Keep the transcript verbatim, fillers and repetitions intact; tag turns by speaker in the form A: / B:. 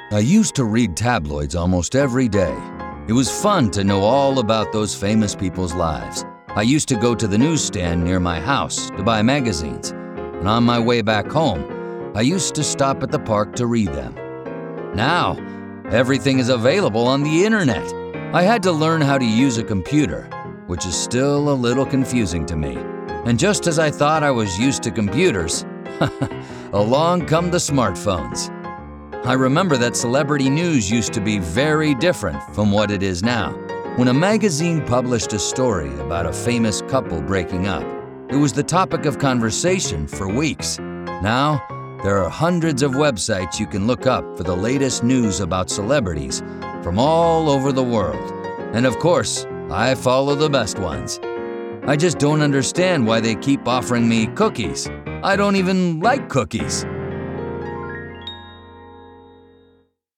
A: I used to read tabloids almost every day. It was fun to know all about those famous people's lives. I used to go to the newsstand near my house to buy magazines, and on my way back home, I used to stop at the park to read them. Now, everything is available on the internet. I had to learn how to use a computer, which is still a little confusing to me. And just as I thought I was used to computers, along come the smartphones. I remember that celebrity news used to be very different from what it is now. When a magazine published a story about a famous couple breaking up, it was the topic of conversation for weeks. Now, there are hundreds of websites you can look up for the latest news about celebrities from all over the world. And of course, I follow the best ones. I just don't understand why they keep offering me cookies. I don't even like cookies.